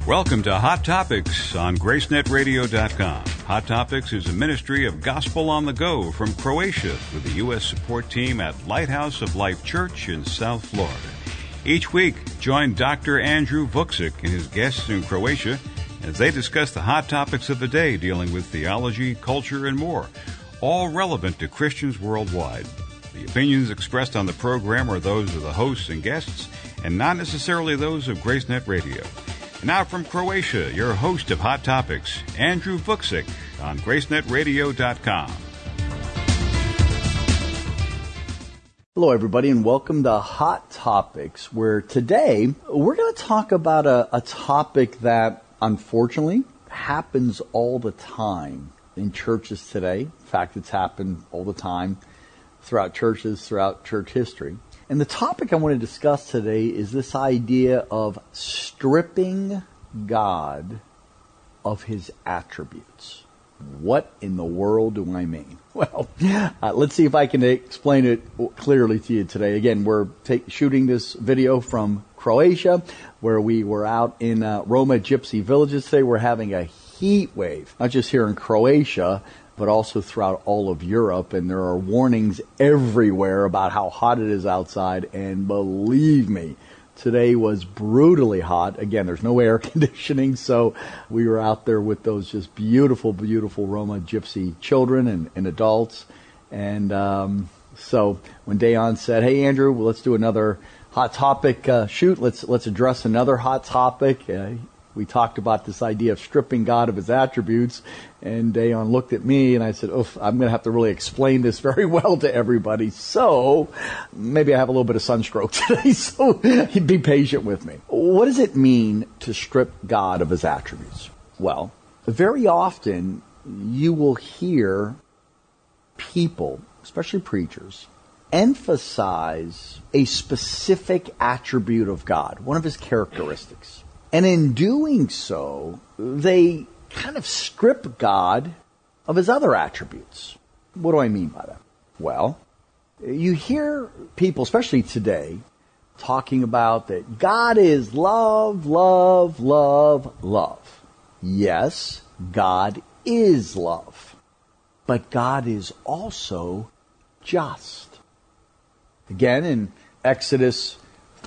Welcome to Hot Topics on GraceNetRadio.com. Hot Topics is a ministry of Gospel on the Go from Croatia with the U.S. support team at Lighthouse of Life Church in South Florida. Each week, join Dr. Andrew Vucic and his guests in Croatia as they discuss the hot topics of the day dealing with theology, culture, and more, all relevant to Christians worldwide. The opinions expressed on the program are those of the hosts and guests and not necessarily those of GraceNet Radio. Now from Croatia, your host of Hot Topics, Andrew Vucic on GraceNetRadio.com. Hello, everybody, and welcome to Hot Topics, where today we're going to talk about a topic that, unfortunately, happens all the time in churches today. In fact, it's happened all the time throughout churches, throughout church history. And the topic I want to discuss today is this idea of stripping God of His attributes. What in the world do I mean? Well, let's see if I can explain it clearly to you today. Again, we're shooting this video from Croatia, where we were out in Roma Gypsy Villages today. We're having a heat wave, not just here in Croatia, but also throughout all of Europe, and there are warnings everywhere about how hot it is outside, and believe me, today was brutally hot. Again, there's no air conditioning, so we were out there with those just beautiful, beautiful Roma Gypsy children and adults, and so when Dayon said, "Hey Andrew, well, let's do another hot topic shoot, let's address another hot topic," we talked about this idea of stripping God of His attributes, and Dayon looked at me and I said, "Oof, I'm going to have to really explain this very well to everybody, so maybe I have a little bit of sunstroke today, so be patient with me." What does it mean to strip God of His attributes? Well, very often you will hear people, especially preachers, emphasize a specific attribute of God, one of His characteristics. And in doing so, they kind of strip God of His other attributes. What do I mean by that? Well, you hear people, especially today, talking about that God is love, love, love, love. Yes, God is love. But God is also just. Again, in Exodus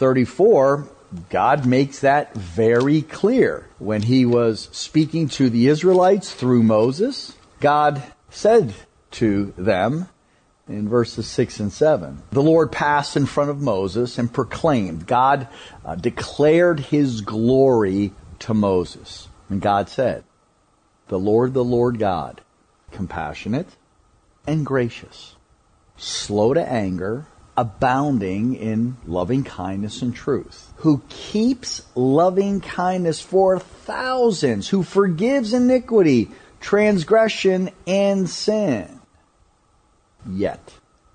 34, God makes that very clear. When He was speaking to the Israelites through Moses, God said to them in verses 6 and 7, the Lord passed in front of Moses and proclaimed. God declared His glory to Moses. And God said, the Lord God, compassionate and gracious, slow to anger, abounding in loving kindness and truth, who keeps loving kindness for thousands, who forgives iniquity, transgression, and sin. Yet,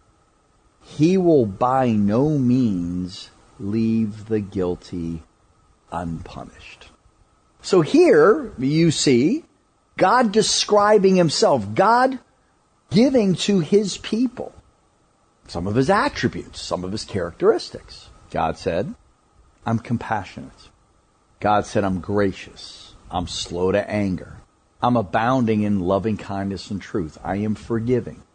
He will by no means leave the guilty unpunished. So here you see God describing Himself, God giving to His people some of His attributes, some of His characteristics. God said, I'm compassionate. God said, I'm gracious. I'm slow to anger. I'm abounding in loving kindness and truth. I am forgiving.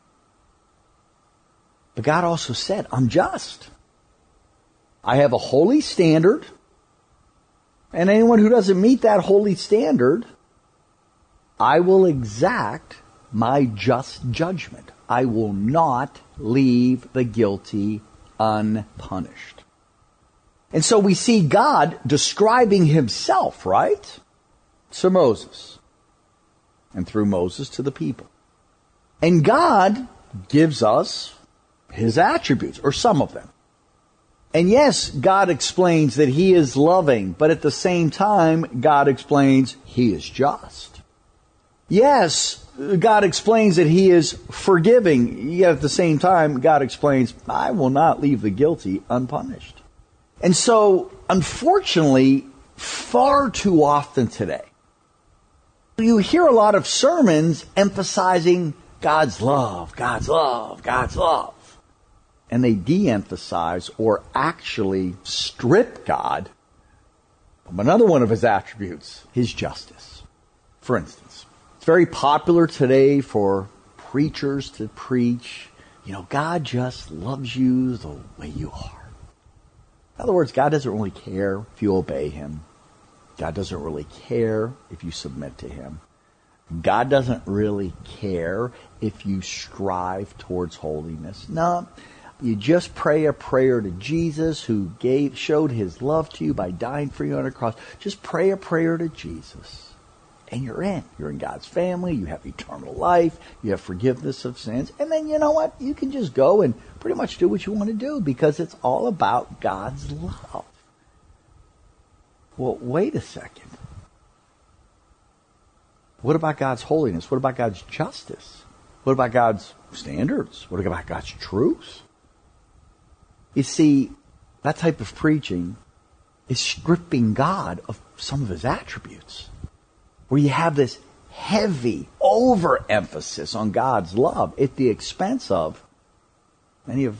But God also said, I'm just. I have a holy standard, and anyone who doesn't meet that holy standard, I will exact my just judgment. I will not leave the guilty unpunished. And so we see God describing Himself, right? To Moses. And through Moses to the people. And God gives us His attributes, or some of them. And yes, God explains that He is loving, but at the same time, God explains He is just. Yes, God explains that He is forgiving, yet at the same time, God explains, I will not leave the guilty unpunished. And so, unfortunately, far too often today, you hear a lot of sermons emphasizing God's love, God's love, God's love. And they de-emphasize or actually strip God Another one of his attributes, his justice. For instance, it's very popular today for preachers to preach, God just loves you the way you are. In other words, God doesn't really care if you obey him. God doesn't really care if you submit to him. God doesn't really care if you strive towards holiness. No, you just pray a prayer to Jesus who showed his love to you by dying for you on a cross. Just pray a prayer to Jesus and you're in. You're in God's family. You have eternal life. You have forgiveness of sins. And then you know what? You can just go and pretty much do what you want to do because it's all about God's love. Well, wait a second. What about God's holiness? What about God's justice? What about God's standards? What about God's truth? You see, that type of preaching is stripping God of some of his attributes. Where you have this heavy overemphasis on God's love at the expense of many of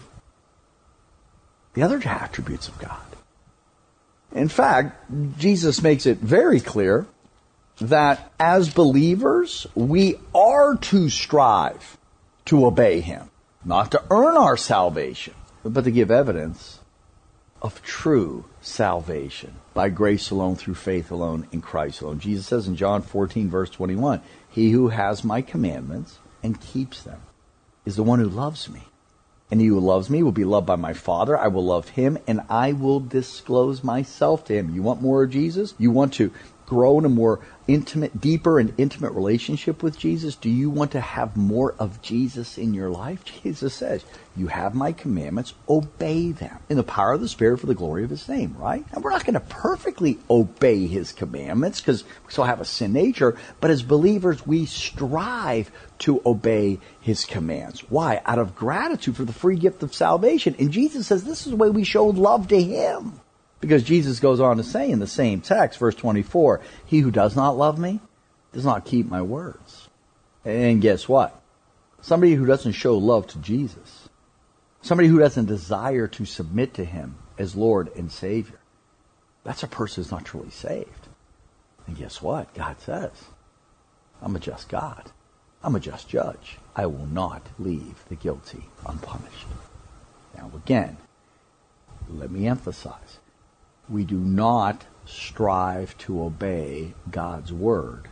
the other attributes of God. In fact, Jesus makes it very clear that as believers, we are to strive to obey him, not to earn our salvation, but to give evidence of true salvation by grace alone, through faith alone, in Christ alone. Jesus says in John 14, verse 21, he who has my commandments and keeps them is the one who loves me. And he who loves me will be loved by my Father. I will love him, and I will disclose myself to him. You want more of Jesus? You want to grow in a more deeper and intimate relationship with Jesus? Do you want to have more of Jesus in your life? Jesus says, you have my commandments, obey them in the power of the Spirit for the glory of his name, right? And we're not going to perfectly obey his commandments because we still have a sin nature, but as believers, we strive to obey his commands. Why? Out of gratitude for the free gift of salvation. And Jesus says this is the way we show love to him. Because Jesus goes on to say in the same text, verse 24, he who does not love me does not keep my words. And guess what? Somebody who doesn't show love to Jesus, somebody who doesn't desire to submit to him as Lord and Savior, that's a person who's not truly saved. And guess what? God says, I'm a just God. I'm a just judge. I will not leave the guilty unpunished. Now again, let me emphasize. We do not strive to obey God's word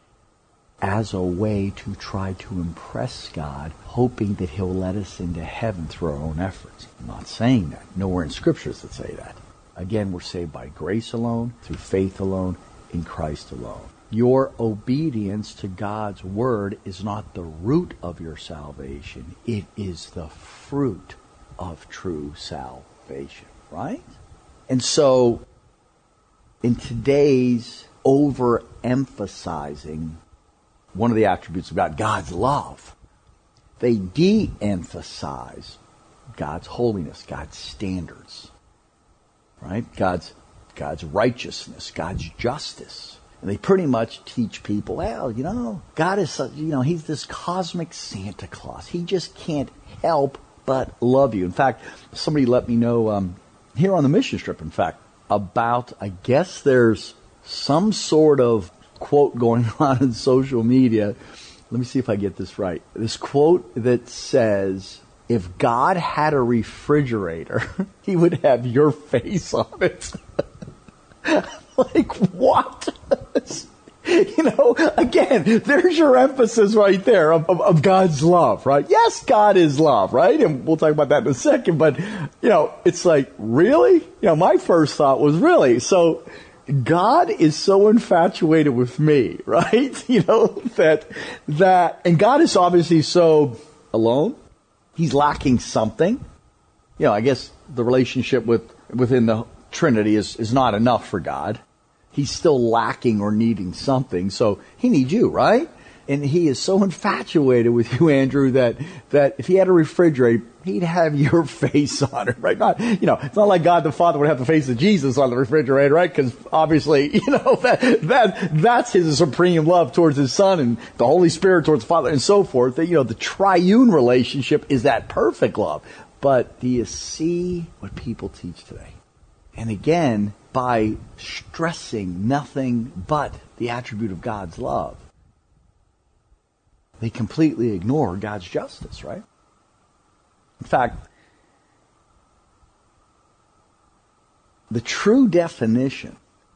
as a way to try to impress God, hoping that he'll let us into heaven through our own efforts. I'm not saying that. Nowhere in scriptures that say that. Again, we're saved by grace alone, through faith alone, in Christ alone. Your obedience to God's word is not the root of your salvation. It is the fruit of true salvation, right? And so, in today's overemphasizing one of the attributes of God, God's love, they de-emphasize God's holiness, God's standards, right? God's righteousness, God's justice. And they pretty much teach people, well, God is such, he's this cosmic Santa Claus. He just can't help but love you. In fact, somebody let me know, here on the mission trip, in fact, about, I guess there's some sort of quote going on in social media. Let me see if I get this right. This quote that says, if God had a refrigerator, he would have your face on it. Like, what? Again, there's your emphasis right there of God's love, right? Yes, God is love, right? And we'll talk about that in a second, but, it's like, really? My first thought was, really? So, God is so infatuated with me, right? That, and God is obviously so alone. He's lacking something. I guess the relationship within the Trinity is not enough for God. He's still lacking or needing something, so he needs you, right? And he is so infatuated with you, Andrew, that if he had a refrigerator, he'd have your face on it, right? It's not like God the Father would have the face of Jesus on the refrigerator, right? Because obviously, that's his supreme love towards his Son and the Holy Spirit towards the Father and so forth. That, the triune relationship is that perfect love. But do you see what people teach today? and again by stressing nothing but the attribute of God's love, they completely ignore God's justice, right? In fact, the true definition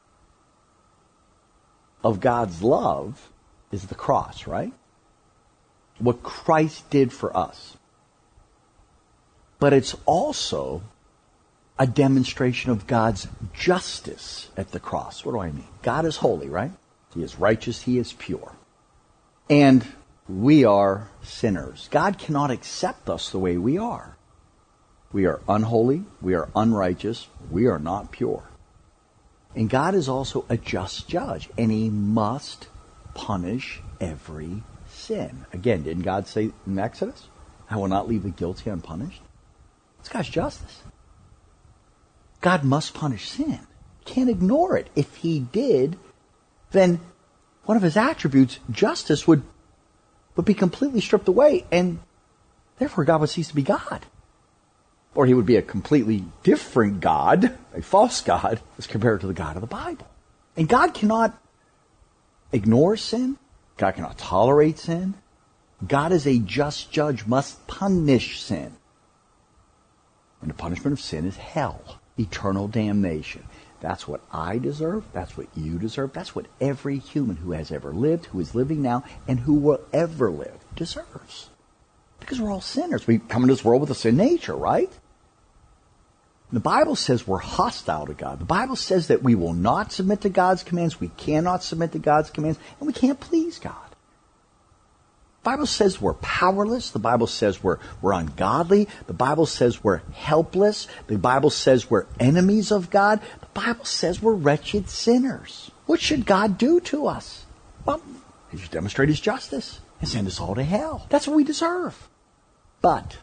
of God's love is the cross, right? What Christ did for us. But it's also a demonstration of God's justice at the cross. What do I mean? God is holy, right? He is righteous. He is pure. And we are sinners. God cannot accept us the way we are. We are unholy. We are unrighteous. We are not pure. And God is also a just judge, and He must punish every sin. Again, didn't God say in Exodus, I will not leave the guilty unpunished? It's God's justice. God must punish sin. Can't ignore it. If He did, then one of His attributes, justice, would be completely stripped away, and therefore God would cease to be God. Or He would be a completely different God, a false God, as compared to the God of the Bible. And God cannot ignore sin. God cannot tolerate sin. God as a just judge must punish sin. And the punishment of sin is hell, eternal damnation. That's what I deserve. That's what you deserve. That's what every human who has ever lived, who is living now, and who will ever live deserves. Because we're all sinners. We come into this world with a sin nature, right? The Bible says we're hostile to God. The Bible says that we will not submit to God's commands. We cannot submit to God's commands. And we can't please God. The Bible says we're powerless. The Bible says we're ungodly. The Bible says we're helpless. The Bible says we're enemies of God. The Bible says we're wretched sinners. What should God do to us? Well, He should demonstrate His justice and send us all to hell. That's what we deserve. But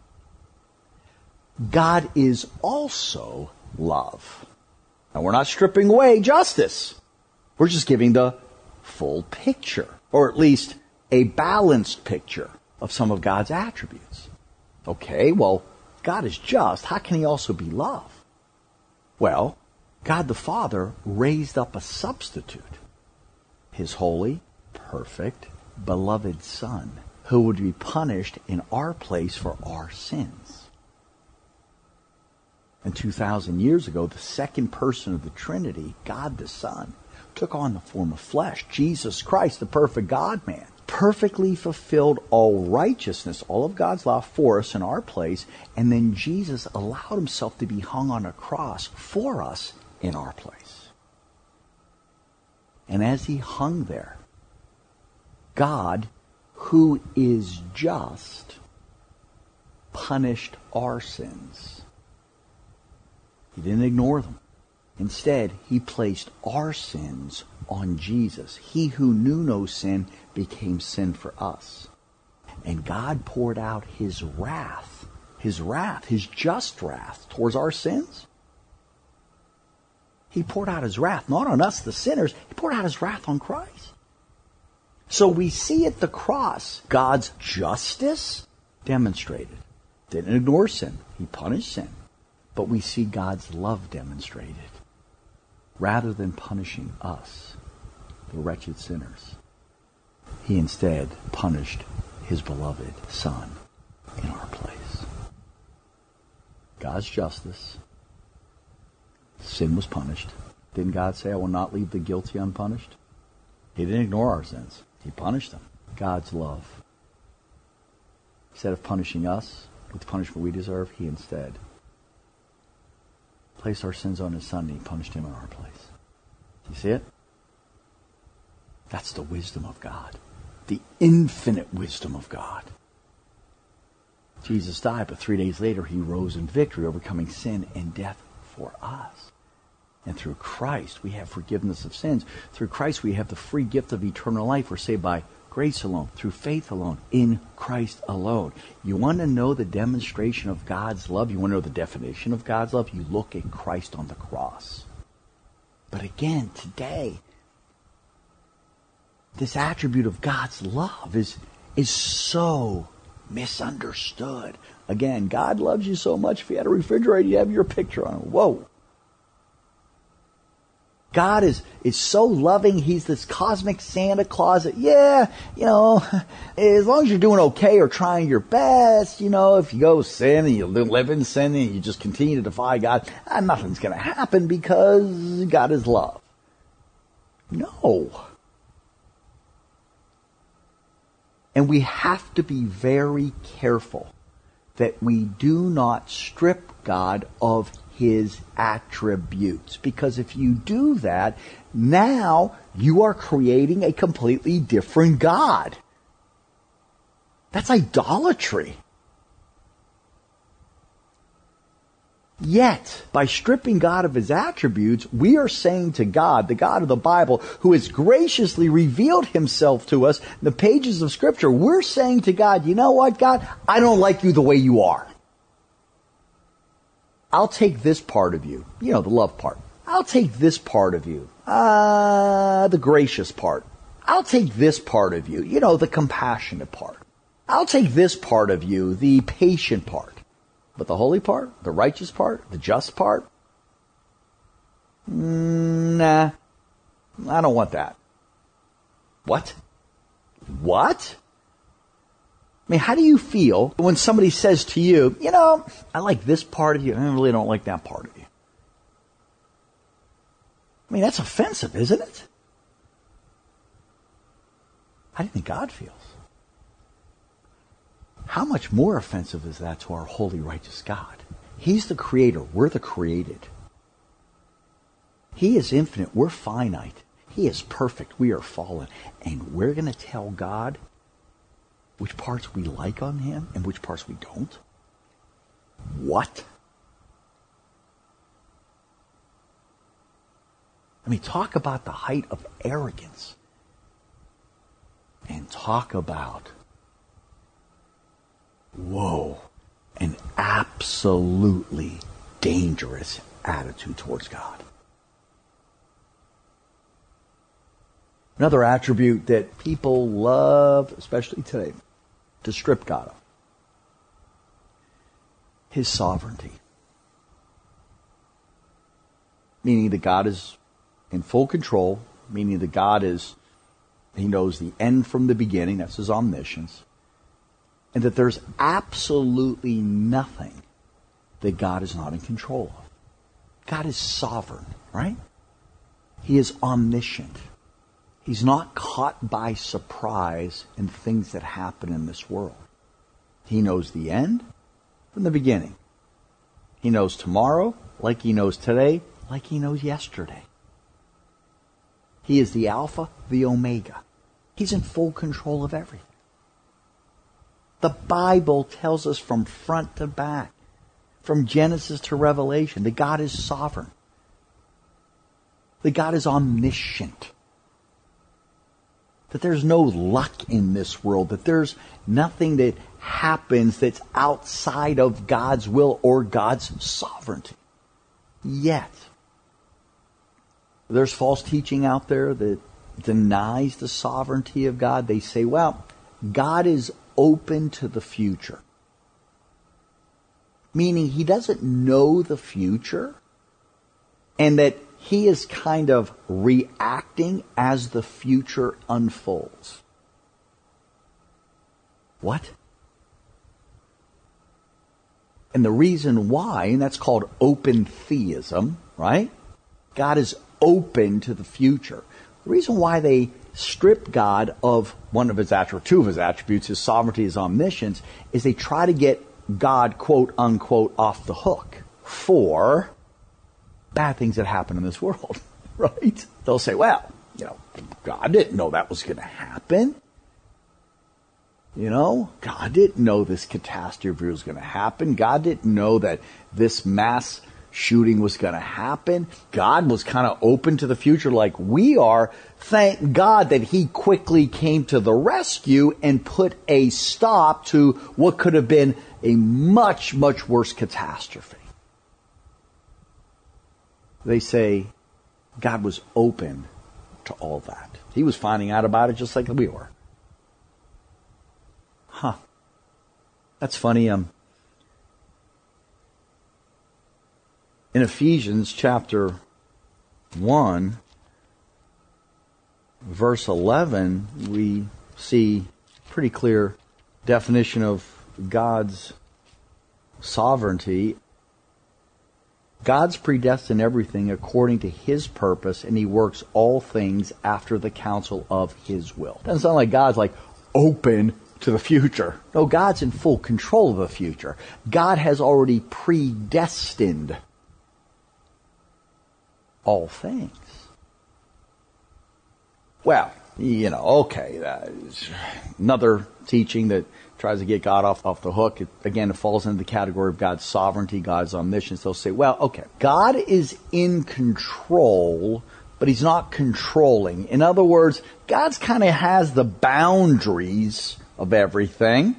God is also love. Now, we're not stripping away justice. We're just giving the full picture, or at least a balanced picture of some of God's attributes. Okay, well, God is just. How can He also be love? Well, God the Father raised up a substitute, His holy, perfect, beloved Son, who would be punished in our place for our sins. And 2,000 years ago, the second person of the Trinity, God the Son, took on the form of flesh. Jesus Christ, the perfect God-man, perfectly fulfilled all righteousness, all of God's law for us in our place, and then Jesus allowed Himself to be hung on a cross for us in our place. And as He hung there, God, who is just, punished our sins. He didn't ignore them. Instead, He placed our sins on Jesus. He who knew no sin became sin for us. And God poured out His wrath, His just wrath towards our sins. He poured out His wrath, not on us, the sinners. He poured out His wrath on Christ. So we see at the cross God's justice demonstrated. Didn't ignore sin. He punished sin. But we see God's love demonstrated. Rather than punishing us, the wretched sinners, He instead punished His beloved Son in our place. God's justice. Sin was punished. Didn't God say, I will not leave the guilty unpunished? He didn't ignore our sins. He punished them. God's love. Instead of punishing us with the punishment we deserve, He instead placed our sins on His Son and He punished Him in our place. You see it? That's the wisdom of God. The infinite wisdom of God. Jesus died, but 3 days later He rose in victory, overcoming sin and death for us. And through Christ we have forgiveness of sins. Through Christ we have the free gift of eternal life. We're saved by grace alone, through faith alone, in Christ alone. You want to know the demonstration of God's love? You want to know the definition of God's love? You look at Christ on the cross. But again, today, this attribute of God's love is so misunderstood. Again, God loves you so much, if you had a refrigerator, you have your picture on it. Whoa. God is so loving. He's this cosmic Santa Claus that, as long as you're doing okay or trying your best, if you go sin and you live in sin and you just continue to defy God, nothing's going to happen because God is love. No. And we have to be very careful that we do not strip God of His attributes. Because if you do that, now you are creating a completely different God. That's idolatry. Yet, by stripping God of His attributes, we are saying to God, the God of the Bible, who has graciously revealed Himself to us in the pages of Scripture, we're saying to God, you know what, God? I don't like you the way you are. I'll take this part of you, the love part. I'll take this part of you, the gracious part. I'll take this part of you, the compassionate part. I'll take this part of you, the patient part. But the holy part, the righteous part, the just part, nah, I don't want that. What? I mean, how do you feel when somebody says to you, I like this part of you, I really don't like that part of you? I mean, that's offensive, isn't it? How do you think God feels? How much more offensive is that to our holy, righteous God? He's the creator. We're the created. He is infinite. We're finite. He is perfect. We are fallen. And we're going to tell God which parts we like on Him and which parts we don't? What? I mean, talk about the height of arrogance. And talk about, an absolutely dangerous attitude towards God. Another attribute that people love, especially today, to strip God of. His sovereignty. Meaning that God is in full control, meaning that God He knows the end from the beginning, that's His omniscience, and that there's absolutely nothing that God is not in control of. God is sovereign, right? He is omniscient. He's not caught by surprise in things that happen in this world. He knows the end from the beginning. He knows tomorrow like He knows today, like He knows yesterday. He is the Alpha, the Omega. He's in full control of everything. The Bible tells us from front to back, from Genesis to Revelation, that God is sovereign. That God is omniscient. That there's no luck in this world. That there's nothing that happens that's outside of God's will or God's sovereignty. Yet, there's false teaching out there that denies the sovereignty of God. They say, well, God is open to the future. Meaning He doesn't know the future, and that He is kind of reacting as the future unfolds. What? And the reason why, and that's called open theism, right? God is open to the future. The reason why they strip God of one of His attributes, two of His attributes, His sovereignty, His omniscience, is they try to get God, quote unquote, off the hook for bad things that happen in this world, right? They'll say, well, God didn't know that was going to happen. God didn't know this catastrophe was going to happen. God didn't know that this mass shooting was going to happen. God was kind of open to the future like we are. Thank God that He quickly came to the rescue and put a stop to what could have been a much, much worse catastrophe. They say God was open to all that. He was finding out about it just like we were. That's funny. In Ephesians chapter 1, verse 11, we see pretty clear definition of God's sovereignty. God's predestined everything according to His purpose, and He works all things after the counsel of His will. Doesn't sound like God's like open to the future. No, God's in full control of the future. God has already predestined all things. Well, okay, another teaching that tries to get God off the hook. It falls into the category of God's sovereignty, God's omniscience. They'll say, well, okay, God is in control, but He's not controlling. In other words, God's kind of has the boundaries of everything,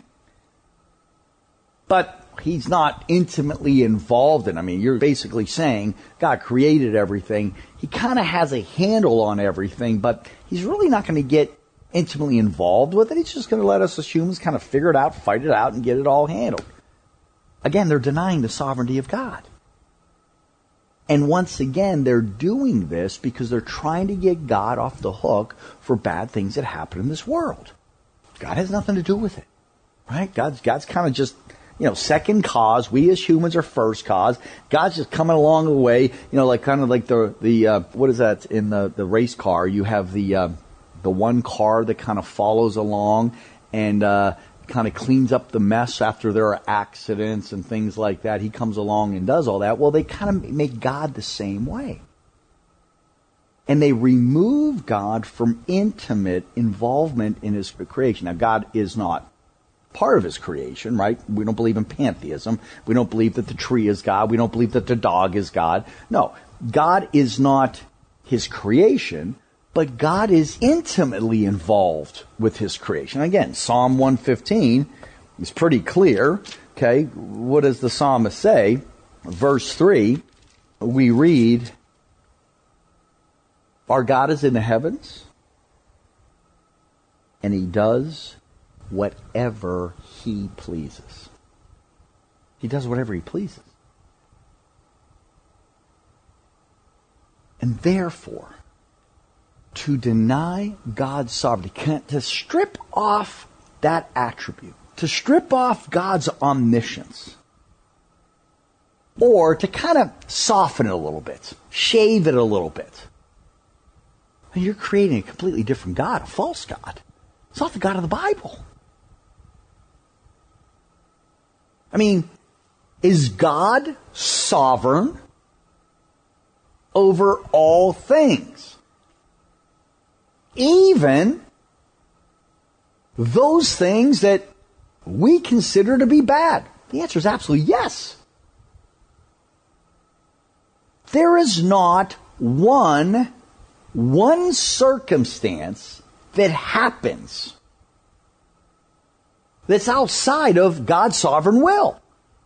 but He's not intimately involved in it. I mean, you're basically saying God created everything. He kind of has a handle on everything, but He's really not going to get intimately involved with it. He's just going to let us as humans kind of figure it out, fight it out, and get it all handled. Again, they're denying the sovereignty of God. And once again, they're doing this because they're trying to get God off the hook for bad things that happen in this world. God has nothing to do with it, right? God's kind of just, second cause. We as humans are first cause. God's just coming along the way, like the what is that in the race car? You have the one car that kind of follows along and kind of cleans up the mess after there are accidents and things like that. He comes along and does all that. Well, they kind of make God the same way. And they remove God from intimate involvement in His creation. Now, God is not part of His creation, right? We don't believe in pantheism. We don't believe that the tree is God. We don't believe that the dog is God. No, God is not His creation, but God is intimately involved with His creation. Again, Psalm 115 is pretty clear. Okay, what does the psalmist say? Verse 3, we read, our God is in the heavens, and He does whatever He pleases. He does whatever He pleases. And therefore, to deny God's sovereignty, to strip off that attribute, to strip off God's omniscience, or to kind of soften it a little bit, shave it a little bit, and you're creating a completely different God, a false God. It's not the God of the Bible. I mean, is God sovereign over all things? Even those things that we consider to be bad? The answer is absolutely yes. There is not one circumstance that happens that's outside of God's sovereign will.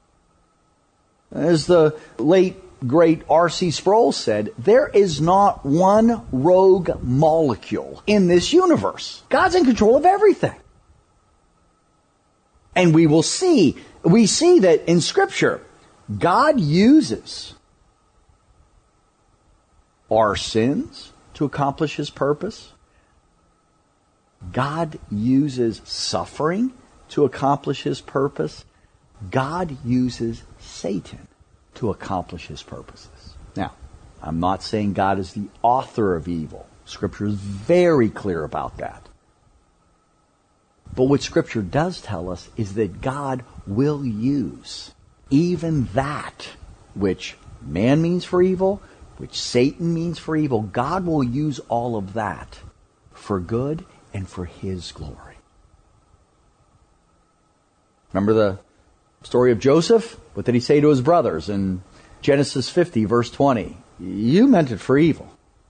As the late, great R.C. Sproul said, there is not one rogue molecule in this universe. God's in control of everything. And we see that in Scripture, God uses our sins to accomplish His purpose. God uses suffering to accomplish His purpose. God uses Satan to accomplish His purposes. Now, I'm not saying God is the author of evil. Scripture is very clear about that. But what Scripture does tell us is that God will use even that which man means for evil, which Satan means for evil. God will use all of that for good and for His glory. Remember the story of Joseph? What did he say to his brothers in Genesis 50, verse 20? You meant it for evil,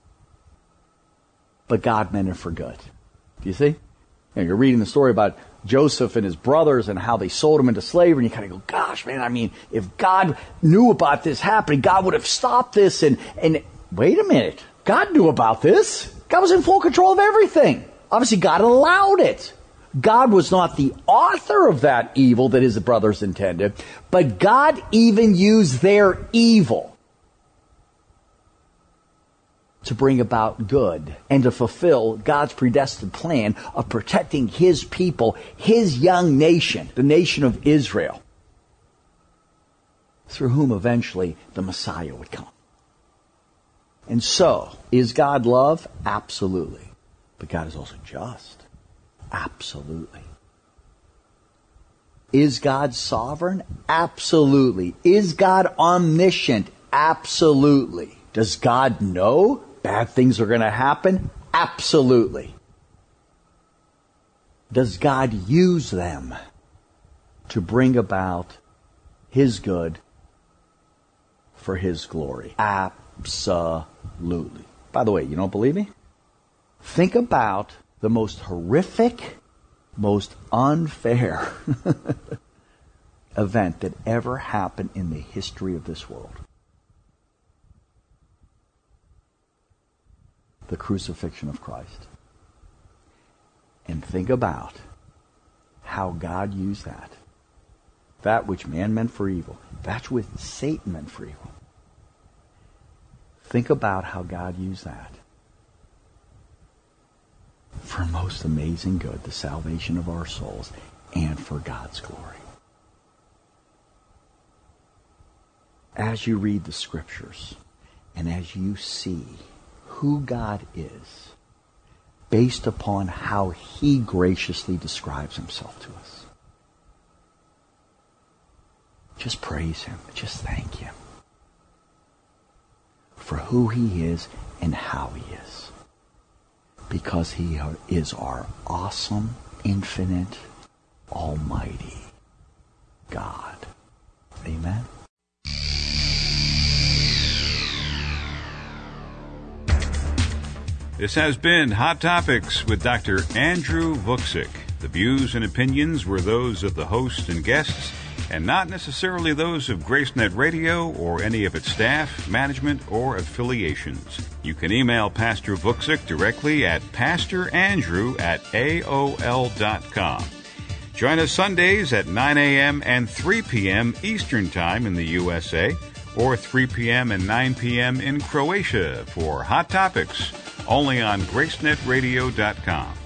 but God meant it for good. Do you see? You're reading the story about Joseph and his brothers and how they sold him into slavery, and you kind of go, gosh, man, I mean, if God knew about this happening, God would have stopped this. And wait a minute. God knew about this. God was in full control of everything. Obviously, God allowed it. God was not the author of that evil that his brothers intended, but God even used their evil to bring about good and to fulfill God's predestined plan of protecting His people, His young nation, the nation of Israel, through whom eventually the Messiah would come. And so, is God love? Absolutely. But God is also just. Absolutely. Is God sovereign? Absolutely. Is God omniscient? Absolutely. Does God know bad things are going to happen? Absolutely. Does God use them to bring about His good for His glory? Absolutely. By the way, you don't believe me? Think about the most horrific, most unfair event that ever happened in the history of this world. The crucifixion of Christ. And think about how God used that. That which man meant for evil. That which Satan meant for evil. Think about how God used that for most amazing good, the salvation of our souls, and for God's glory. As you read the Scriptures, and as you see who God is, based upon how He graciously describes Himself to us, just praise Him. Just thank Him for who He is and how He is. Because He is our awesome, infinite, almighty God. Amen? This has been Hot Topics with Dr. Andrew Vucic. The views and opinions were those of the host and guests, and not necessarily those of GraceNet Radio or any of its staff, management, or affiliations. You can email Pastor Vucic directly at pastorandrew@aol.com. Join us Sundays at 9 a.m. and 3 p.m. Eastern Time in the USA, or 3 p.m. and 9 p.m. in Croatia for Hot Topics, only on GraceNetRadio.com.